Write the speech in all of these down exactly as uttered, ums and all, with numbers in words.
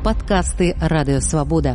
Падкасты Радыё Свабода.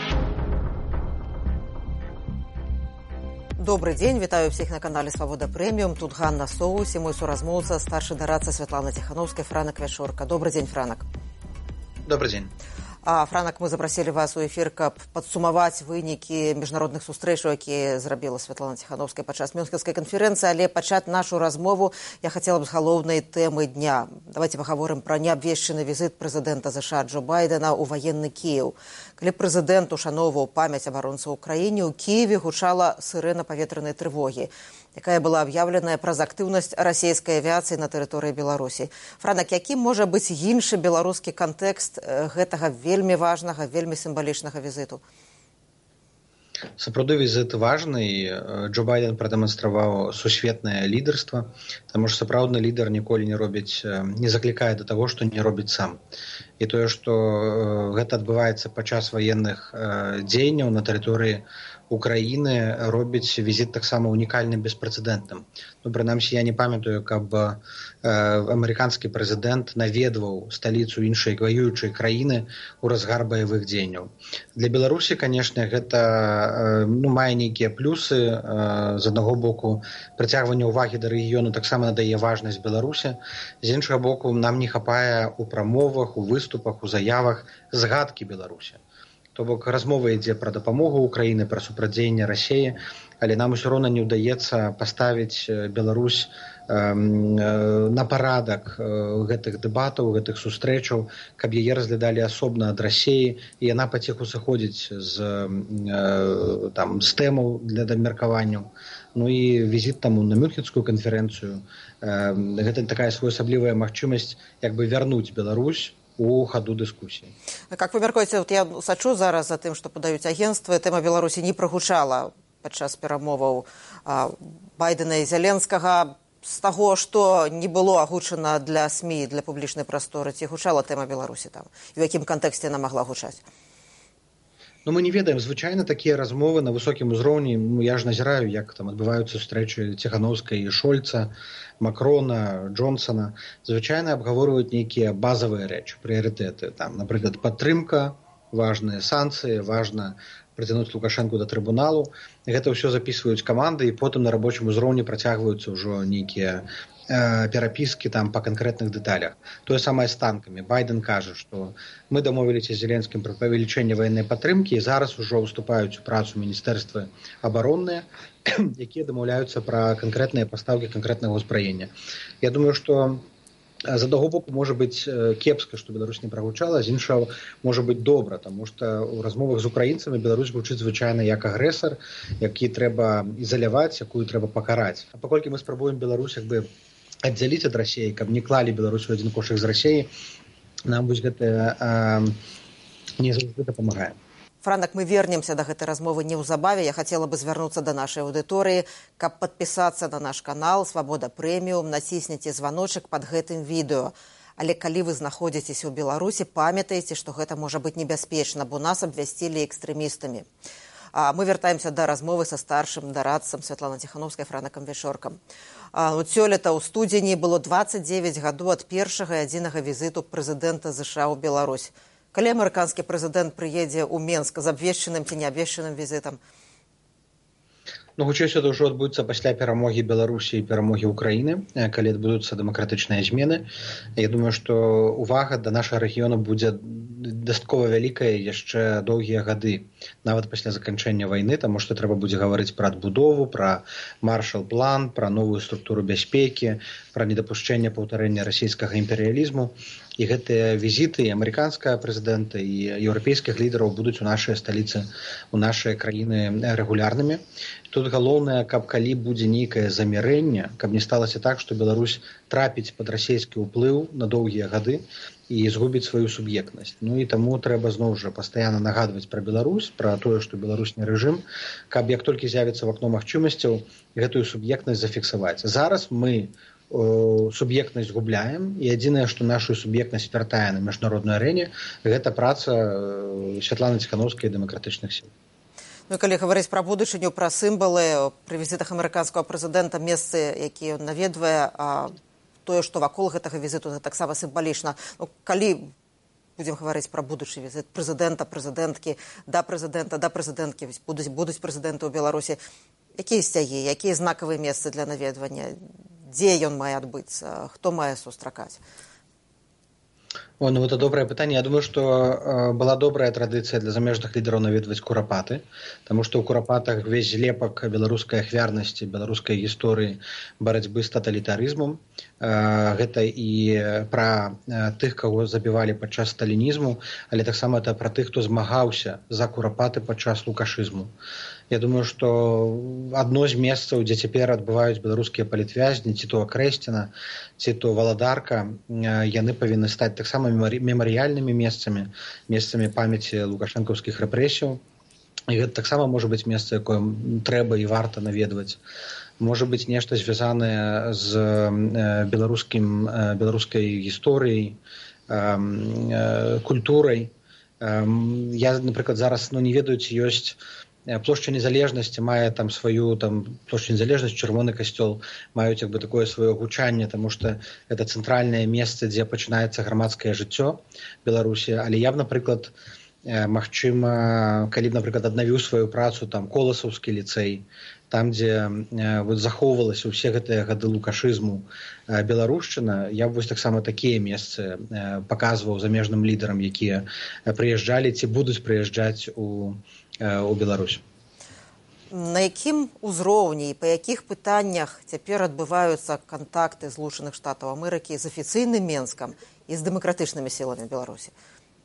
Добрый день, вітаю всіх на канале Свабода Прэміум. Тут Ганна Соус і мой суразмоўца, старшы дарадца Святлана Тихановская, Франак Вячорка. Добрый день, Франак. Добрый день. А, Франак, мы запросили вас у эфир, каб падсумаваць вынікі міжнародных сустрэчаў, якія зрабіла Святлана Тихановская падчас Мюнхенскай канферэнцыі, але пачаць нашу размову я хацела б з галоўнай тэмы дня. Давайте пагаворым пра неабвешчаны візіт прэзідэнта ЗША Джо Байдена ў ваенны Кіеў. Калі прэзідэнт ушаноўваў памяць абаронцаў у краіне, у Кіеве гучала сірэна паветранай трывогі, якая была аб'яўленая праз актыўнасць расійскай авіяцыі на тэрыторыі Беларусі. Франак, якім можа быць іншы беларускі кантэкст гэтага вельмі важнага, вельмі сімвалічнага візіту? Сапраўды візіт важны. Джо Байден прадэманстраваў сусветнае лідарства, таму што сапраўдны лідар ніколі не робіць, не заклікае да таго, што не робіць сам. І тое, што гэта адбываецца падчас ваенных дзеянняў на тэрыторыі Украіны, робіць візіт таксама унікальным, беспрэцэдэнтным. Ну, прынамсі, я не памятаю, каб э, амерыканскі прэзідэнт наведваў сталіцу іншай ваюючай краіны ў разгар баявых дзеянняў. Для Беларусі, канешне, гэта э, ну, мае нейкія плюсы. Э, з аднаго боку, прыцягванне ўвагі да рэгіёну таксама надае важнасць Беларусі. З іншага боку, нам не хапае ў прамовах, у выступах, у заявах згадкі Беларусі. То бок размова ідзе пра дапамогу Украіны, пра супрацьдзеянне Расіі, але нам усё роўна не ўдаецца паставіць Беларусь э, на парадак гэтых дэбатаў, гэтых сустрэчаў, каб яе разглядалі асобна ад Расіі, і яна паціху сыходзіць з, э, там, з тэмаў для абмеркаванняў. Ну і візіт таму на Мюнхенскую канферэнцыю, э, гэта такая своеасаблівая магчымасць як бы вярнуць Беларусь у хаду дыскусіі. Как вы мяркуеце, вот я сачу зараз за тым, што падаюць агенцтвы, тэма Беларусі не прагучала падчас перамоваў а, Байдена і Зеленскага. З таго, што не было агучана для СМІ, для публічнай прасторы, ці гучала тэма Беларусі там? І ў якім кантэксце яна магла гучаць? Ну, мы не ведаем. Звычайна такія размовы на высокім узроўні, ну, я ж назіраю, як там адбываюцца сустрэчы Тихановскай і Шольца, Макрона, Джонсона. Звычайна абгаворваюць нейкія базавыя рэчы, прыярытэты. Там, напрыклад, падтрымка, важныя санкцыі, важна прыцягнуць Лукашэнку да трыбуналу. Гэта ўсё запісваюць каманды, і потым на рабочым узроўні працягваюцца ўжо нейкія э, перапіскі там па канкрэтных дэталях. Тое самае з танкамі. Байден кажа, што мы дамовіліся з Зеленскім пра павелічэнне ваеннай падтрымкі, і зараз ужо ўступаюць у працу міністэрствы абаронныя, якія дамаўляюцца пра канкрэтныя пастаўкі канкрэтнага ўзбраення. Я думаю, што з аднаго боку можа быць кепска, што Беларусь не прагучала, з іншага можа быць добра, таму што ў размовах з украінцамі Беларусь гучыць звычайна як агрэсар, які трэба ізаляваць, якую трэба пакараць. А паколькі мы спрабуем Беларусь як бы аддзяліць ад Расіі, каб не клалі Беларусь у адзін кошык з Расіі, нам вось гэта э, не заўжды дапамагае. Франак, мы вернемся да гэтай размовы неўзабаве. Я хацела бы звярнуцца да нашай аўдыторыі, каб падпісацца на наш канал Свабода Прэміум, націсніце званочак пад гэтым відэо. Але калі вы знаходзіцеся ў Беларусі, памятайце, што гэта можа быць небяспечна, бо нас абвясцілі экстрэмістамі. А мы вяртаемся да размовы са старшым дарадцам Святлана Тихановскай, Франакам Вячоркам. Вот сёлета ў студзені было дваццаць дзевяць гадоў ад першага і адзінага візіту прэзідэнта ЗША ў Беларусь. Калі амерыканскі прэзідэнт прыедзе ў Менск з абвешчаным ці неабвешчаным візітам? Ну, хутчэй усё ўжо адбудзецца пасля перамогі Беларусі і перамогі Украіны, калі адбудуцца дэмакратычныя змены. Я думаю, што ўвага да нашага рэгіёну будзе дастаткова вялікая яшчэ доўгія гады, нават пасля заканчэння вайны, таму што трэба будзе гаварыць пра адбудову, пра маршал-план, пра новую структуру бяспекі, пра недапушчэнне паўтарэння расійскага імперыялізму. І гэтыя візіты і амерыканскага прэзідэнта, і еўрапейскіх лідараў будуць у нашай сталіцы, у нашай краіны рэгулярнымі. Тут галоўнае, каб калі будзе нейкае замірэнне, каб не сталася так, што Беларусь трапіць пад расійскі ўплыў на доўгія гады і згубіць сваю суб'ектнасць. Ну і таму трэба зноў жа пастаянна нагадваць пра Беларусь, пра тое, што Беларусь не рэжым, каб як толькі з'явіцца в акно магчымасцяў, гэтую суб'ектнасць зафіксаваць. Зараз мы суб'ектнасць губляем, і адзінае, што нашу суб'ектнасць вяртае на міжнароднай арэне, гэта праца Святланы Тихановскай і дэмакратычных сіл. Ну, калі гаварыць пра будучыню, пра сімвалы, пры візітах амерыканскага прэзідэнта, месцы, якія ён наведвае, а тое, што вакол гэтага візіту, гэта таксама сімвалічна. Ну, калі будзем гаварыць пра будучы візіт прэзідэнта, прэзідэнткі, да прэзідэнта, да прэзідэнткі, будуць, будуць прэзідэнты ў Беларусі. Якія сцягі, якія знакавыя месцы для наведвання? Дзе ён мае адбыцца? Хто мае сустракаць? О, ну это добрае пытанне. Я думаю, што э, была добрая традыцыя для замежных лідараў наведваць курапаты, таму што ў курапатах весь злепак беларускай ахвярнасці, беларускай гісторыі барацьбы з таталітарызмам. Э, гэта і пра э, тых, каго забівалі падчас сталінізму, але таксама это пра тых, хто змагаўся за курапаты падчас лукашызму. Я думаю, што адно з месцаў, дзе цяпер адбываюць беларускія палітвязні, ці то Акрэсціна, ці то Валадарка, яны павінны стаць таксама мемарыяльнымі месцамі, месцамі памяці лукашэнкаўскіх рэпрэсіяў. І гэта таксама можа быць месца, якое трэба і варта наведваць. Можа быць нешта звязанае з беларускім, беларускай гісторыяй, культурай. Я, напрыклад, зараз ну, не ведаю, ці ёсць плошча незалежнасці, мае там сваю там плошчу незалежнасць, чырвоны касцёл маюць як бы такое сваё гучанне, таму што гэта цэнтральнае месца, дзе пачынаецца грамадскае жыццё Беларусі. Але я б, напрыклад, магчыма, калі б, напрыклад, аднавіў сваю працу там Коласаўскі ліцэй, там, дзе вот, захоўвалася ўсе гэтыя гады лукашызму беларушчына, я б вось таксама такія месцы паказваў замежным лідарам, якія прыязджалі ці будуць прыязджаць у у Беларусь. На якім узроўні і па якіх пытаннях цяпер адбываюцца кантакты Злучаных Штатаў Амерыкі з афіцыйным Менскам і з дэмакратычнымі сіламі Беларусі?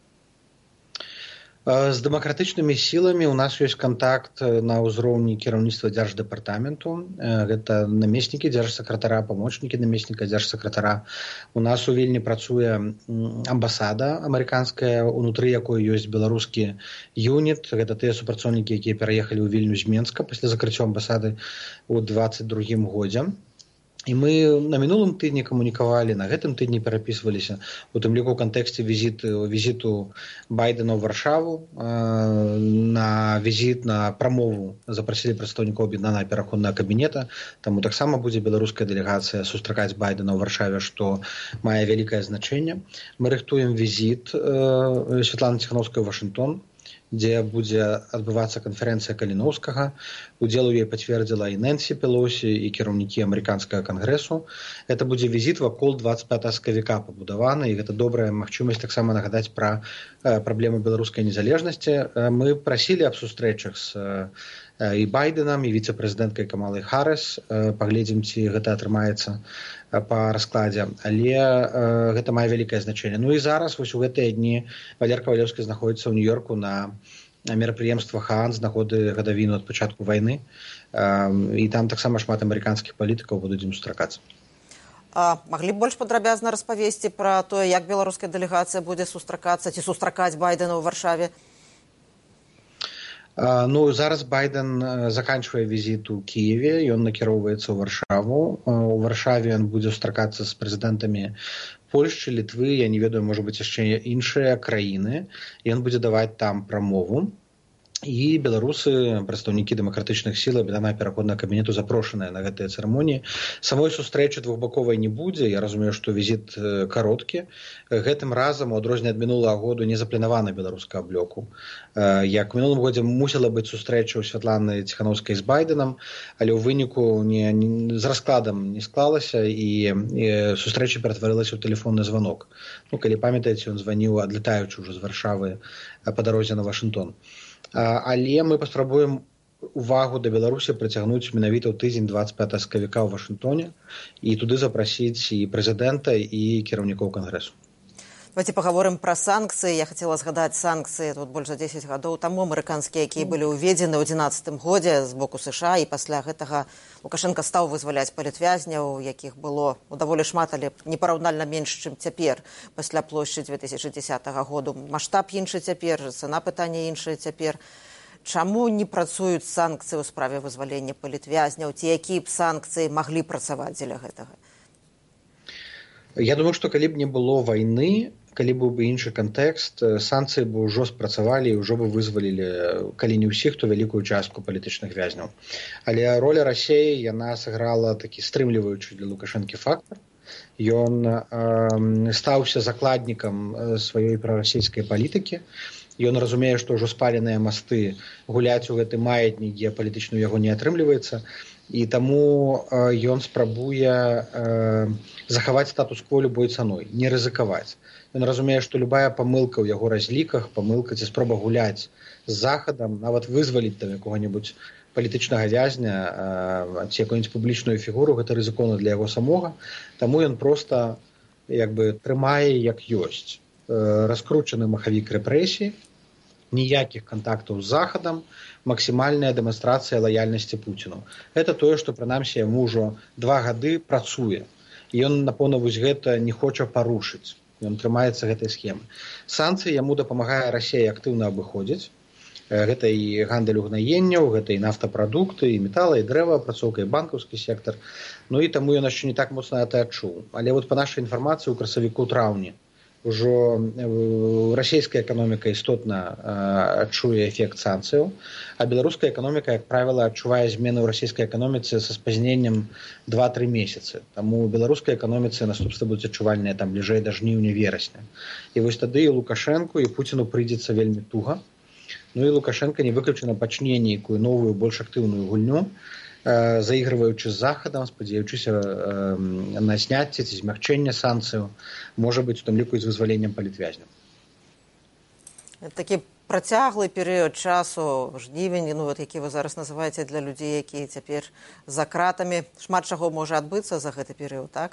З дэмакратычнымі сіламі ў нас ёсць кантакт на ўзроўні кіраўніцтва дзярждэпартаменту. Гэта намеснікі дзяржсакратара, памочнікі намесніка дзяржсакратара. У нас у Вільні працуе амбасада амерыканская, унутры якой ёсць беларускі юніт. Гэта тыя супрацоўнікі, якія пераехалі ў Вільню з Менска пасля закрыцця амбасады ў дваццаць другім годзе. І мы на мінулым тыдні камунікавалі, на гэтым тыдні перапісваліся, у тым ліку ў кантэксце візіту, візіту Байдена ў Варшаву, на візіт, на прамову запрасілі прадстаўнікоў аб'яднанага пераходнага кабінета, таму таксама будзе беларуская дэлегацыя сустракаць Байдена ў Варшаве, што мае вялікае значэнне. Мы рыхтуем візіт Святланы Ціханаўскай ў Вашынгтон, дзе будзе адбывацца канферэнцыя Каліноўскага. Удзел у ёй пацвердзіла і Нэнсі Пелосі, і кіраўнікі амерыканскага кангрэсу. Гэта будзе візіт вакол дваццаць пятага сакавіка пабудаваны, і гэта добрая магчымасць таксама нагадаць пра праблему беларускай незалежнасці. Мы прасілі аб сустрэчах з і Байденам, і віцэ-прэзідэнткай Камалай Харрыс. Паглядзім, ці гэта атрымаецца па раскладзе, але э, гэта мае вялікае значэнне. Ну і зараз вось у гэтыя дні Валер Кавалеўскі знаходзіцца ў Нью-Йорку на мерапрыемствах ААН з нагоды гадавіну ад пачатку вайны, э, і там таксама шмат амерыканскіх палітыкаў будуць ім сустракацца. А маглі б больш падрабязна распавесці пра тое, як беларуская дэлегацыя будзе сустракацца ці сустракаць Байдена ў Варшаве? Ну, зараз Байден заканчивае візіт у Киеве, ён накіроўваецца ў Варшаву. У Варшаве ён будзе сустракацца з прэзідэнтамі Польшчы, Літвы, я не ведаю, можа быць яшчэ іншыя краіны. Ён будзе даваць там прамову. І беларусы, прадстаўнікі дэмакратычных сіл аб'яднанага пераходнага кабінету запрошаныя на гэтыя цырымоніі. Самой сустрэчы двухбаковай не будзе. Я разумею, што візіт кароткі. Гэтым разам, у адрозненне ад мінулага году, не запланавана беларускага блоку. Як у мінулым годзе мусіла быць сустрэча ў Святланы Ціханаўскай з Байденам, але ў выніку не, не, з раскладам не склалася, і, і сустрэча ператварылася ў тэлефонны званок. Ну, калі памятаеце, ён званіў, адлетаючы ўжо з Варшавы па дарозе на Вашынгтон. Але мы паспрабуем увагу да Беларусі прыцягнуць менавіта ў тыдзень дваццаць пятага сакавіка ў Вашынгтоне і туды запрасіць і прэзідэнта, і кіраўнікоў кангрэсу. Давайте паговорым пра санкцыі. Я хацела згадаць санкцыі тут больш за дзесяць гадоў таму амерыканскія, якія былі ўведзены ў адзінаццатым годзе з боку США, і пасля гэтага Лукашенко стаў вызваляць палітвязняў, якіх было ну, даволі шмат, але непараўнальна менш, чым цяпер пасля плошчы дзве тысячы дзесятага году. Маштаб іншы цяпер, цана пытання іншая цяпер. Чаму не працуюць санкцыі ў справе вызвалення палітвязняў? Ці якія б санкцыі маглі працаваць дзеля гэтага? Я думаю, што калі б не было вайны, калі быў бы іншы кантэкст, санкцыі бы ўжо спрацавалі і ўжо бы вызвалілі, калі не ўсіх, то вялікую частку палітычных вязняў. Але роля Расіі, яна сыграла такі стрымліваючы для Лукашэнкі фактор. Ён э, стаўся закладнікам сваёй прарасійскай палітыкі. Ён разумее, што ўжо спаленыя масты гуляць у гэты маятнік геапалітычны ў яго не атрымліваецца. І таму э, ён спрабуе э, захаваць статус-кво любой цаной, не рызыкаваць. Ён разумее, што любая памылка ў яго разліках, памылка ці спроба гуляць з захадам, нават вызваліць там якога-небудзь палітычнага вязня ці якую-нибудь публічную фігуру, гэта рызыкоўна для яго самога. Таму ён проста як бы трымае як ёсць. Раскручаны махавік рэпрэсій, ніякіх кантактаў з захадам, максімальная дэманстрацыя лаяльнасці Пуціну. Гэта тое, што прынамсі яму ўжо два гады працуе. І ён, напэўна, вось гэта не хоча парушыць. Ён трымаецца гэтай схемы. Санкцыі яму дапамагае Расія актыўна абыходзіць. Гэта і гандаль угнаенняў, гэта і нафтапрадукты, і метала, і дрэваапрацоўка, і банкаўскі сектар. Ну і таму ён яшчэ не так моцна гэта адчуў. Але вот па нашай інфармацыі ў красавіку-траўні ўжо расійская эканоміка істотна адчуе эфект санкцыяў, а беларуская эканоміка, як правіла, адчувае змены ў расійскай эканоміцы са спазненнем два-тры месяцы. Таму у беларускай эканоміцы наступствы будуць адчувальныя там бліжэй да жніўня-верасня. І вось тады і Лукашэнку, і Пуціну прыйдзецца вельмі туга. Ну і Лукашенко не выключана пачне нейкую новую, больш актыўную гульню, э, заігрываючы з захадам, спадзяючыся э, на зняцце ці змягчэнне санкцыяў, можа быць, у тым ліку і з вызваленнем палітвязняў. Такі працяглы перыяд часу, жнівень, ну, вот, які вы зараз называеце для людзей, якія цяпер за кратамі. Шмат чаго можа адбыцца за гэты перыяд, так?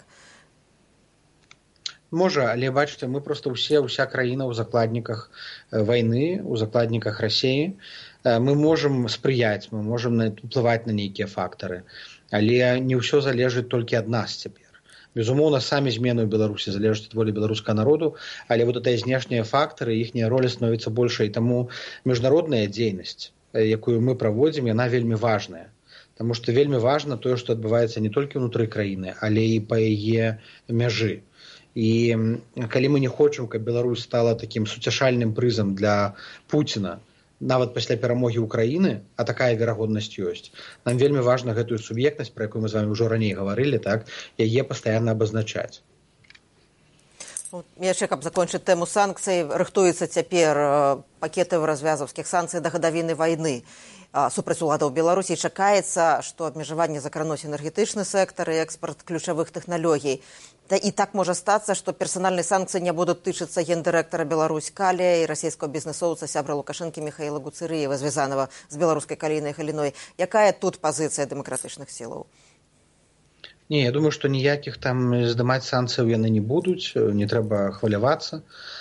Можа, але бачыце, мы проста ўсе, уся краіна ў закладніках вайны, у закладніках Расіі. Мы можам спрыяць, мы можам уплываць на нейкія фактары, але не ўсё залежыць толькі ад нас цяпер. Безумоўна, самі змены ў Беларусі залежаць ад волі беларускага народу, але вот гэтыя знешнія фактары, іхняя роля становіцца большай, таму міжнародная дзейнасць, якую мы праводзім, яна вельмі важная. Таму што вельмі важна тое, што адбываецца не толькі ўнутры краіны, але і па яе мяжы. І калі мы не хочам, каб Беларусь стала такім суцяшальным прызам для Пуціна, нават пасля перамогі Украіны, а такая верагоднасць ёсць, нам вельмі важна гэтую суб'ектнасць, пра якую мы з вами ўжо раней гаварылі, так, яе пастаянна абазначаць. Яшчэ, каб закончыць тэму санкцый, рыхтуецца цяпер пакеты развязаўскіх санкцый да гадавіны вайны супраць уладаў Беларусі. Чакаецца, што абмежаванне закрануць энергетычны сектар і экспарт ключавых тэхналогій. І так можа стацца, што персанальныя санкцыі не будуць тычыцца гендырэктара Беларусь Калія і расійскага бізнесоўца сябра Лукашэнкі Міхаіла Гуцырыева, звязанага з беларускай калійнай галіной. Якая тут пазіцыя дэмакратычных сілаў? Не, я думаю, што ніякіх там здымаць санкцыяў яны не будуць, не трэба хвалявацца.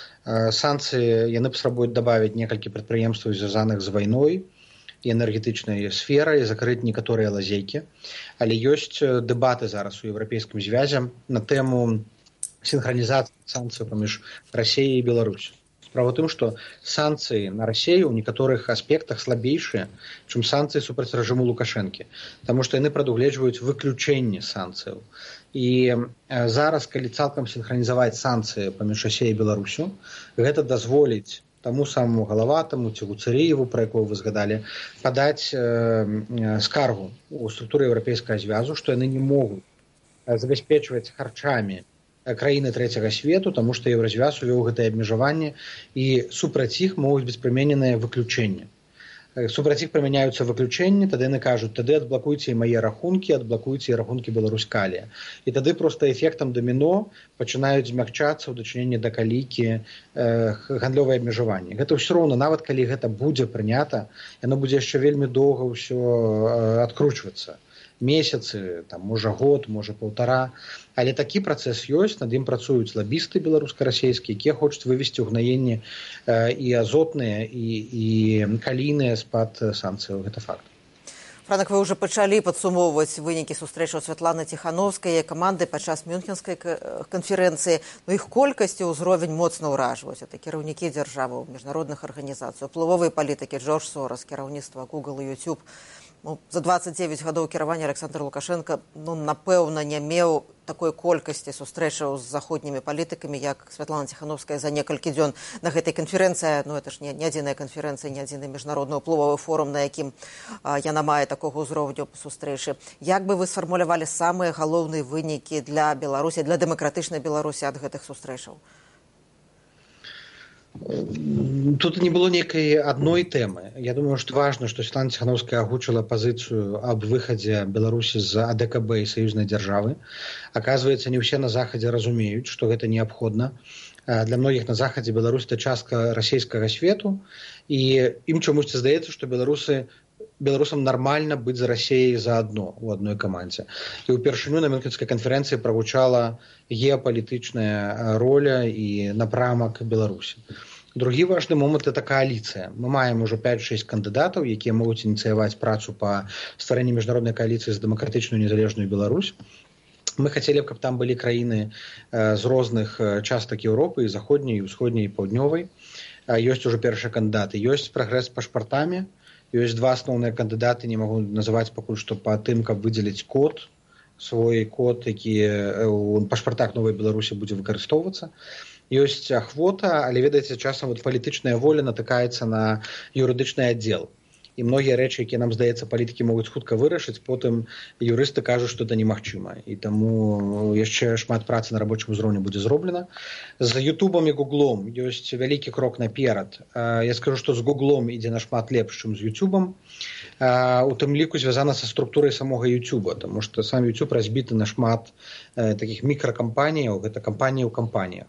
Санкцыі яны паспрабуюць дабавіць некалькі прадпрыемстваў, звязаных з вайной і энергетычнай сферай, закрыць некаторыя лазейкі. Але ёсць дэбаты зараз у еўрапейскім звязе на тэму сінхранізацыі санкцыяў паміж Расіяй і Беларусю. Справа ў тым, што санкцыі на Расію ў некаторых аспектах слабейшыя, чым санкцыі супраць рэжыму Лукашэнкі, таму што яны прадугледжваюць выключэнне санкцыяў. І зараз, калі цалкам сінхранізаваць санкцыі паміж Расіяй і Беларусю, гэта дазволіць таму самому Галаватаму ці Гуцырыеву, пра якого вы згадалі, падаць э, скаргу у структуры еўрапейскага звязу, што яны не могуць забяспечваць харчамі краіны трэцяга свету, таму што Еўразвяз увёў гэтае абмежаванне і супраць іх могуць быць прымененыя выключэнні. Супраць іх прымяняюцца выключэнні, тады яны кажуць, тады адблакуйце і мае рахункі, адблакуйце і рахункі Беларусь Калія. І тады проста эфектам даміно пачынаюць змягчацца ў дачыненні да калійкі э, гандлёвыя абмежаванні. Гэта ўсё роўна, нават калі гэта будзе прынята, яно будзе яшчэ вельмі доўга ўсё э, адкручвацца. Месяцы, там, можа год, можа паўтара. Але такі працэс ёсць, над ім працуюць лабісты беларуска-расійскія, якія хочуць вывесці ўгнаенні э, і азотныя, і, і калійныя з-пад санкцыяў. Гэта факт. Франак, вы ўжо пачалі падсумоўваць вынікі сустрэчаў Святланы Ціхановскай і каманды падчас Мюнхенскай канферэнцыі. Ну, іх колькасць і ўзровень моцна ўражваюць. Это кіраўнікі дзяржаваў, міжнародных арганізацый, уплывовыя палітыкі Джордж Сорас, кіраўніцтва Google і YouTube. Ну, за дваццаць дзевяць гадоў кіравання Александр Лукашенко, ну, напэўна, не меў такой колькасці сустрэчаў з заходнімі палітыкамі, як Святлана Ціхановская за некалькі дзён на гэтай канферэнцыі. Ну, это ж не, не адзіная канферэнцыя, не адзіны міжнародны ўплывовы форум, на якім а, яна мае такога ўзроўню сустрэчы. Як бы вы сфармулявалі самыя галоўныя вынікі для Беларусі, для дэмакратычнай Беларусі ад гэтых сустрэчаў? Тут не было некой одной темы. Я думаю, что важно, что Светлана Тихановская огучила позицию об выходе Беларуси из АДКБ и союзной державы. Оказывается, не все на Заходе разумеют, что это необходимо. Для многих на Заходе Беларусь – это частка российского свету, и им чомусь здаецца, что белорусы белорусам нормально быть за Россией заодно у одной команде. И упершыню на Мюнхенской конференции прогучала геополитичная роля и напрамак Беларуси. Другі важны момант – это коалиция. Мы маем уже пять-шесть кандидатов, якія могуць ініцыяваць працу по стварэнню міжнароднай коалиции за демократичную незалежную Беларусь. Мы хотели, каб там были краіны з розных частак Европы, и заходняй, и усходняй, и паўднёвай. Ёсць уже першыя кандидаты. Ёсць прагрэс з пашпартамі. Ёсць два асноўныя кандыдаты, не магу называць пакуль што па тым, каб выдзеліць код, свой код, які у пашпартах Новай Беларусі будзе выкарыстоўвацца. Ёсць ахвота, але, ведаеце, часам вот палітычная воля натыкаецца на юрыдычны аддзел. І многія рэчы, якія нам, здаецца, палітыкі могуць хутка вырашыць, потым юрысты кажуць, што это немагчыма. І таму яшчэ шмат працы на рабочым узроўні будзе зроблена. З Ютубам і Гуглом ёсць вялікі крок наперад. Я скажу, што з Гуглом ідзе нашмат лепш, чым з Ютубам. У тым ліку звязана са структурай самога Ютуба, таму што сам Ютуб разбіты на шмат такіх мікракампаніяў, гэта кампаніі ў кампаніях.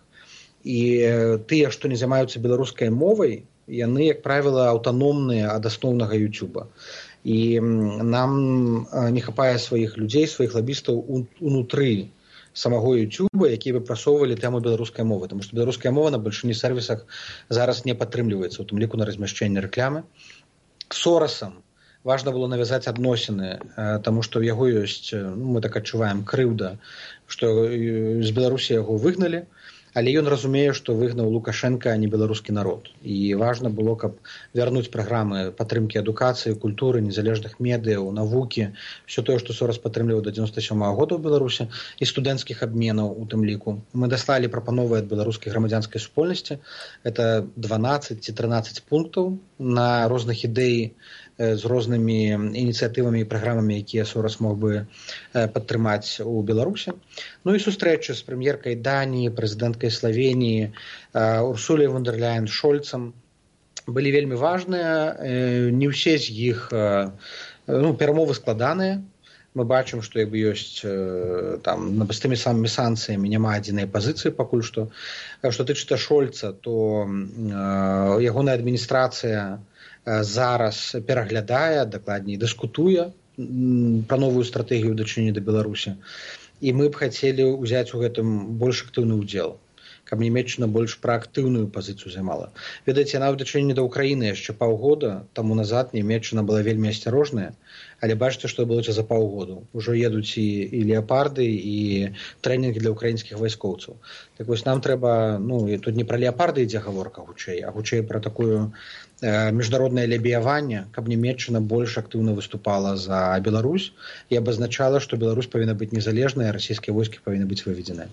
І тыя, што не займаюцца беларускай мовай, яны, як правіла, аўтаномныя ад асноўнага Ютуба. І нам не хапае сваіх людзей, сваіх лабістаў унутры самого Ютуба, якія выпрасоўвалі тэму беларускай мовы. Таму што беларуская мова на бальшыні сервісах зараз не падтрымліваецца, у тым ліку на размяшчэнне рэклямы. Сорасам важна было навязаць адносіны, таму што ў яго ёсць, ну, мы так адчуваем, крыўда, што з Беларусі яго выгналі, але ён разумее, што выгнаў Лукашенко, а не беларускі народ. І важна было, каб вярнуць праграмы падтрымкі адукацыі, культуры, незалежных медыяў, навукі, все тое, што Сорас падтрымліваў да дзевяносто сёмага года ў Беларусі, і студэнцкіх абменаў у тым ліку. Мы даслалі прапановы ад беларускай грамадзянскай супольнасці. Это дванаццаць ці трынаццаць пунктаў на розных ідэй з рознымі ініцыятывамі і праграмамі, якія Сорас мог бы падтрымаць у Беларусі. Ну і сустрэчы з прэм'еркай Даніі, прэзідэнткай Славеніі, Урсуляй фон дэр Ляйен, Шольцам былі вельмі важныя. Не ўсе з іх, ну, перамовы складаныя. Мы бачым, што як бы ёсць там з тымі самымі санкцыямі няма адзінай пазіцыі пакуль што. Што тычыцца Шольца, то ягоная адміністрацыя зараз пераглядае, дакладней дыскутуе пра новую стратэгію ў дачыненні да Беларусі. І мы б хацелі ўзяць у гэтым больш актыўны ўдзел, каб Нямецчына больш праактыўную пазіцыю займала. Ведаеце, нават у дачыненні да Ўкраіны яшчэ паўгода таму назад Нямецчына была вельмі асцярожная, але бачыце, што было за паўгоду. Ужо едуць і, і леапарды, і трэнінгі для ўкраінскіх вайскоўцаў. Так вось нам трэба, ну, і тут не пра леапарды ідзе гаворка хутчэй, а хутчэй пра такую э, міжнароднае лябіяванне, каб Нямецчына больш актыўна выступала за Беларусь і абазначала, што Беларусь павінна быць незалежная, а расійскія войскі павінны быць выведзеныя.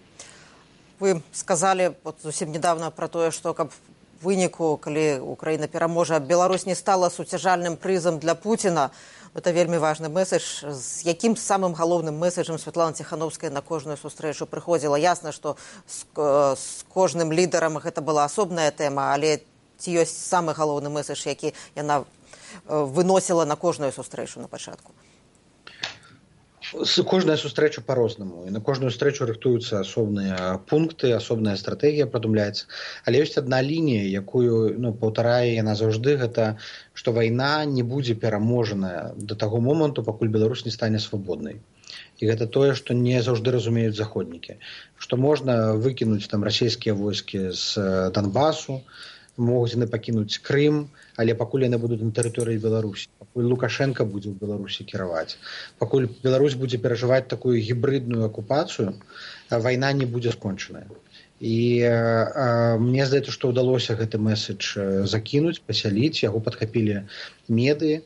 Вы сказали вот зусім недавно про тое, што каб выніку, калі Украіна пераможа, Беларусь не стала суцяжальным прызам для Пуціна. Это вельмі важны месседж. З якім самым галоўным месседжам Святлана Ціхановская на кожную сустрэчу прыходзіла? Ясна, што з, з кожным лідарам гэта была асобная тэма, але ці ёсць самы галоўны месседж, які яна выносіла на кожную сустрэчу на пачатку? Кожная сустрэча па-рознаму, і на кожную сустрэчу рыхтуюцца асобныя пункты, асобная стратэгія прадумляецца. Але ёсць адна лінія, якую, ну, паўтарае яна заўжды, гэта што вайна не будзе пераможаная да таго моманту, пакуль Беларусь не стане свабоднай. І гэта тое, што не заўжды разумеюць заходнікі. Што можна выкінуць там расійскія войскі з Донбасу, могуць яны пакінуць Крым, але пакуль яны будуць на тэрыторыі Беларусі, пакуль Лукашенко будзе ў Беларусі кіраваць, пакуль Беларусь будзе перажываць такую гібридную акупацыю, вайна не будзе скончаная. І э, мне здаецца, што ўдалося гэты месседж закінуць, пасяліць, яго падхапілі медыі.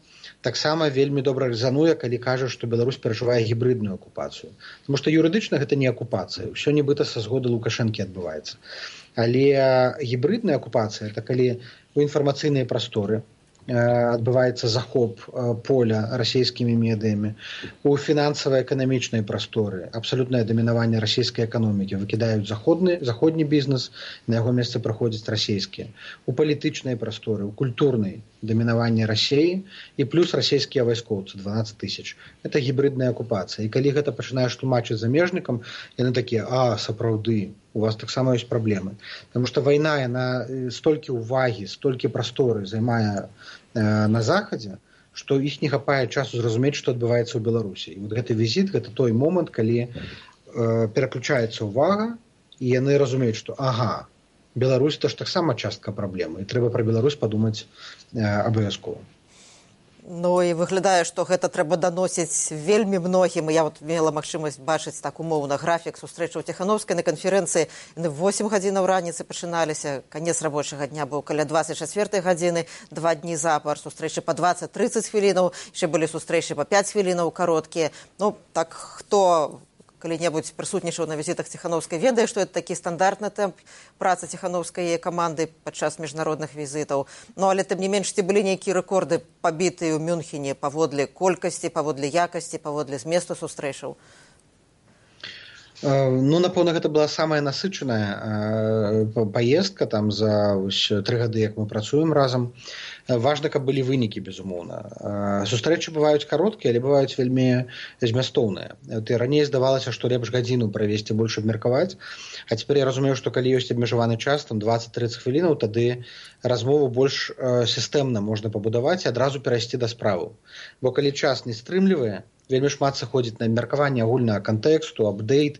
таксама вельмі добра рэзануе, калі кажа, што Беларусь перажывае гібридную акупацыю. Таму што юрыдычна гэта не акупацыя, ўсё нібыта са згоды Лукашэнкі адбываецца. Але гібридная акупацыя это калі у інфармацыйныя прасторы адбываецца захоп поля расійскімі медыямі, у фінансава-эканамічнай прасторы абсалютнае дамінаванне расійскай эканомікі, выкідаюць заходні, заходні бізнес, на яго месцы праходзяць расійскія. У палітычнай прасторы, у культурнай дамінаванне Расіі і плюс расійскія вайскоўцы дванаццаць тысяч. Это гібридная акупацыя. І калі гэта пачынаеш тлумачыць замежнікам, яны такія: а, сапраўды, у вас таксама ёсць праблемы. Таму што вайна, яна столькі ўвагі, столькі прасторы займае э, на захадзе, што іх не хапае часу зразумець, што адбываецца ў Беларусі. І вот гэты візіт, гэта той момант, калі э, пераключаецца ўвага, і яны разумеюць, што ага, Беларусь это ж таксама частка праблемы, і трэба пра Беларусь падумаць э, абавязкова. Ну і выглядае, што гэта трэба даносіць вельмі многім. Я вот мела магчымасць бачыць так умоўна графік сустрэчаў Ціханаўскай на канферэнцыі. Яны в восем гадзінаў раніцы пачыналіся. Канец рабочага дня быў каля дваццаць чацвёртай гадзіны. Два дні запар. Сустрэчы па дваццаць-трыццаць хвілінаў. Яшчэ былі сустрэчы па пяць хвілінаў кароткія. Ну, так хто калі-небудзь прысутнічаў на візітах Ціханаўскай, ведае, што это такі стандартны тэмп працы Ціханаўскай каманды падчас міжнародных візітаў. Ну, але тым не менш, ці былі нейкія рэкорды пабітыя ў Мюнхене паводле колькасці, паводле якасці, паводле зместу сустрэчаў? Ну, напэўна, гэта была самая насычаная паездка там за тры гады, як мы працуем разам. Важна, каб былі вынікі, безумоўна. Сустрэчы бываюць кароткія, але бываюць вельмі змястоўныя. Ты раней здавалася, што лепш гадзіну правесці, больш абмеркаваць. А цяпер я разумею, што калі ёсць абмежаваны час, там дваццаць-трыццаць хвілінаў, тады размову больш сістэмна можна пабудаваць і адразу перайсці да справаў. Бо калі час не стрымлівае, вельмі шмат сыходзіць на абмеркаванне агульнага кантэксту, апдейт.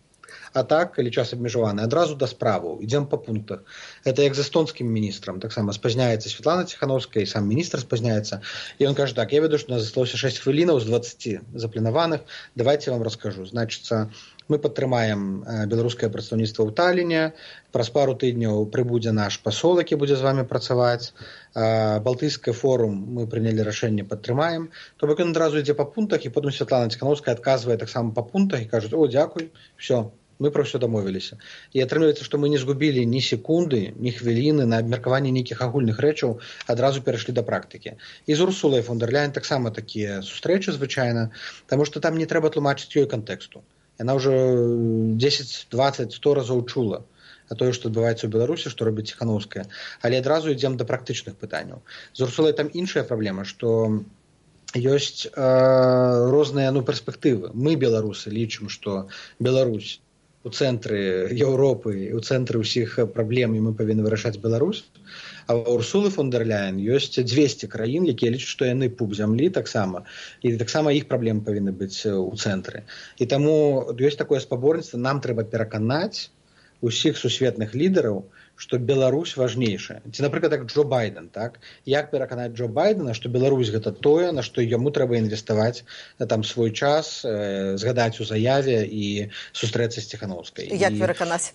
А так, калі час абмежаваны, адразу да справаў, ідзем па пунктах. Это як з эстонскім міністрам, таксама спазняецца Святлана Ціханаўская, і сам міністр спазняецца. І ён кажа так: я ведаю, што у нас засталося шэсць хвілінаў з дваццаці запланаваных, давайте я вам раскажу. Значыцца, мы падтрымаем беларускае прадстаўніцтва ў Таліне, праз пару тыдняў прыбудзе наш пасол, які будзе з вами працаваць. Балтыйскі форум мы прынялі рашэнне, падтрымаем. То бок ён адразу ідзе па пунктах, і потым Святлана Ціханаўская адказвае таксама па пунктах і кажуць: о, дзякуй, все. Мы пра ўсё дамовіліся. І атрымліваецца, што мы не згубілі ні секунды, ні хвіліны на абмеркаванне нейкіх агульных рэчаў, адразу перайшлі да практыкі. І з Урсулай фон дэр Ляйен таксама такія сустрэчы звычайна, таму што там не трэба тлумачыць ёй кантэксту. Яна ўжо дзесяць, дваццаць, сто разоў чула а тое, што адбываецца ў Беларусі, што робіць Ціханаўская. Але адразу ідзем да практычных пытанняў. З Урсулай там іншая праблема, што ёсць э, розныя ну, перспектывы. Мы, беларусы, лічым, што Беларусь у цэнтры Еўропы, у цэнтры ўсіх праблем, і мы павінны вырашаць Беларусь. А ў Урсулы фон дэр Ляйен ёсць дзвесце краін, якія лічаць, што яны пуп зямлі таксама. І таксама іх праблемы павінны быць у цэнтры. І таму ёсць такое спаборніцтва, нам трэба пераканаць усіх сусветных лідараў, што Беларусь важнейшая. Ці, напрыклад, як Джо Байден, так? Як пераканаць Джо Байдена, што Беларусь гэта тое, на што яму трэба інвеставаць там свой час, э, згадаць у заяве і сустрэцца з Ціханаўскай. Як пераканаць?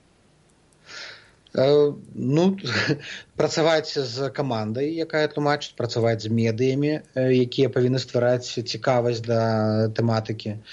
Э, ну, працаваць з камандай, якая тлумачыць, працаваць з медыямі, э, якія павінны ствараць цікавасць да тэматыкі.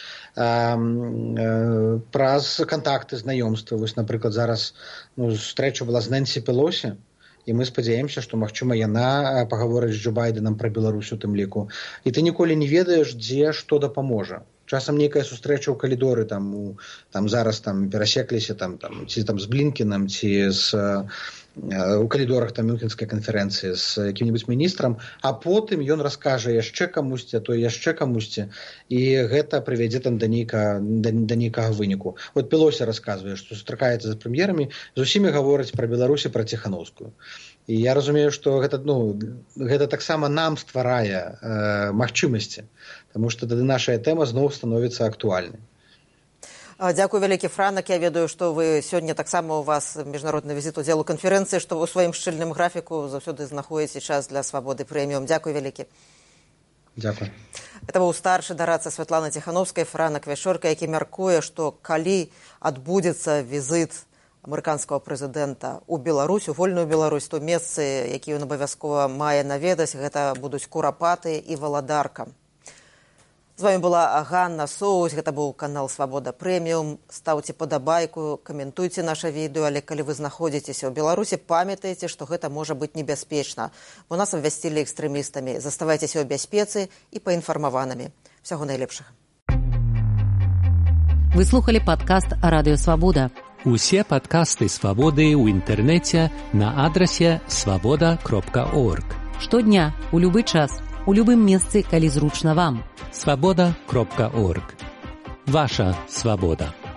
Праз кантакты, знаёмствы. Вось, напрыклад, зараз ну, сустрэча была з Нэнсі Пелосі, і мы спадзяемся, што, магчыма, яна пагаворыць з Джо Байденам пра Беларусь у тым ліку. І ты ніколі не ведаеш, дзе што дапаможа. Часам нейкая сустрэча ў калідоры, там, у, там зараз там, перасекліся там, там, ці там, з Блінкенам, ці з, у калідорах там, Мюнхенскай канферэнцыі з якім-небудзь міністрам, а потым ён раскажа яшчэ камусьці, а то яшчэ камусьці, і гэта прывядзе там да, нейка, да, да нейкага выніку. Вот Пелосі расказвае, што сустракаецца з прэм'ерамі, з усімі гаворыць пра Беларусь і пра Ціханаўскую. І я разумею, што гэта, ну, гэта таксама нам стварае э, магчымасці, таму што тады наша тэма зноў становіцца актуальнай. Дзякуй вялікі, Франак. Я ведаю, што вы сёння таксама у вас міжнародны візіт удзел у канферэнцыі, што вы ў сваім шчыльным графіку заўсёды знаходзіце час для свабоды прэміум. Дзякуй вялікі. Дзякуй. Это быў старшы дарадца Святланы Ціханаўскай, Франак Вячорка, які мяркуе, што калі адбудзецца візіт амерыканскага прэзідэнта ў Беларусь, у вольную Беларусь, то месцы, якія ён абавязкова мае наведаць, гэта будуць Курапаты і Валадарка. З вами была Ганна Соусь, гэта быў канал Свабода Прэміум. Стаўце падабайку, каментуйце наша відэо, але калі вы знаходзіцеся ў Беларусі, памятайце, што гэта можа быць небяспечна, бо нас абвясцілі экстрэмістамі. Заставайцеся ў бяспецы і паінфармаванымі. Всяго найлепшага. Вы слухали падкаст Радыё Свабода. Усе падкасты Свабоды ў інтэрнэце на адрасе свабода кропка орг. Штодня, у любы час, у любым месцы, калі зручна вам. свабода кропка орг. Ваша свабода.